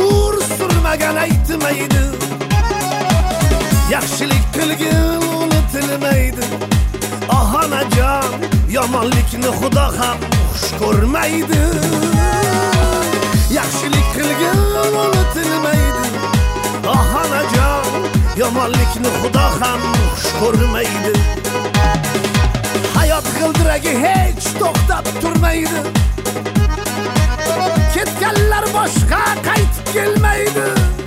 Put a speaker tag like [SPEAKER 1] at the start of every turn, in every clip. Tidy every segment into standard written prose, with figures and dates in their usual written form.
[SPEAKER 1] uğur sürmegen aytmaydi. Yaxshilik qilgin unutilmaydi. Ah onajon, yomonlikni Xudo ham xush ko'rmaydi. Yaxshilik qilgin unutilmaydi. Ah onajon, yomonlikni Xudo ham xush ko'rmaydi. Hayot g'ildiragi hech to'xtab turmaydi. Ketganlar boshqa qaytib kelmaydi.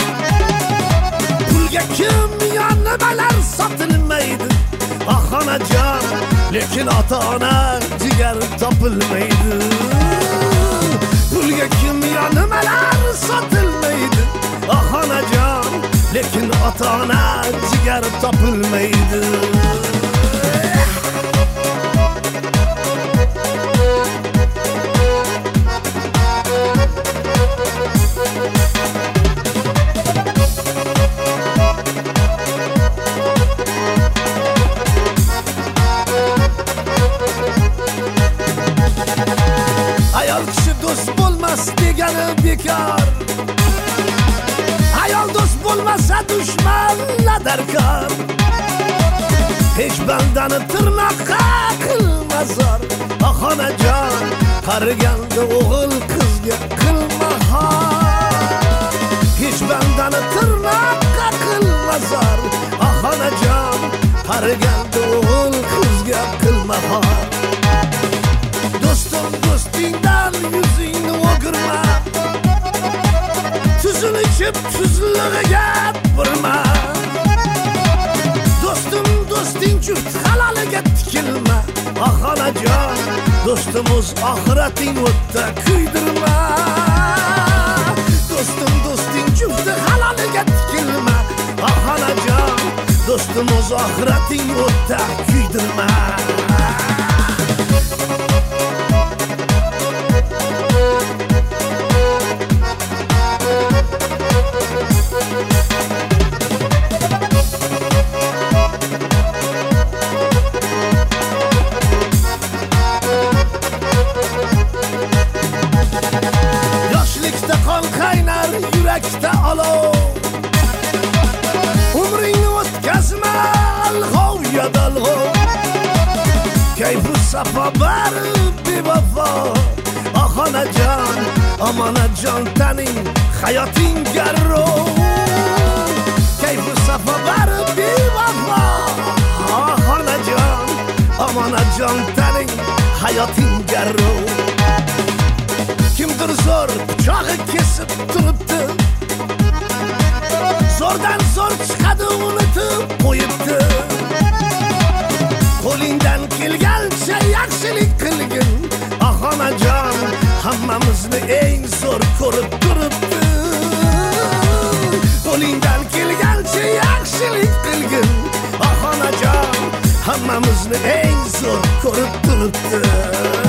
[SPEAKER 1] Pulga kimyo nimalar sotilmaydi. Ah onajon, lekin ota-ona jigar topilmaydi. Pulga kimyo nimalar sotilmaydi. Ah onajon, lekin ota-ona jigar topilmaydi. Ayol kishi do'st bo'lmas degani bekor. Ayol do'st bo'lmasa dushmanla darkor. Hech bandani tirnoqqa qilma zor. Ah onajon, qariganda o'g'il qizga qilma xor. Hech bandani tirnoqqa qilma zor. Ah onajon, qariganda o'g'il qizga qilma xor. Do'stim do'stingdan yuzingni o'girma. Tuzini ichib tuzlig'iga burma. Do'stim do'sting juft haloliga tikilma. Ah onajon, do'stimiz oxirating o'tda kuydirma. Do'stim do'sting juft haloliga tikilma. Ah onajon, do'stimiz oxirating o'tda kuydirma. Yoshlikda qon qaynar, yurakda olov. Umringni o'tkazma alg'ov ya dalg'ov. Kayfu safo bari bevafo. Ah onajon, omonajon taning hayoting garrov. Kayfu safo bari bevafo. Ah onajon, omonajon taning hayoting garrov. Kimdir zo'r pichog'i kesib turibdi. Zo'rdan zo'r chiqadi unutib qo'yibdi. Qo'lingdan kelgancha yaxshilik qilgin. Ah onajon, hammamizni eng zo'r ko'rib turibdi. Qo'lingdan kelgancha yaxshilik qilgin. Ah onajon, hammamizni eng zo'r ko'rib turibdi.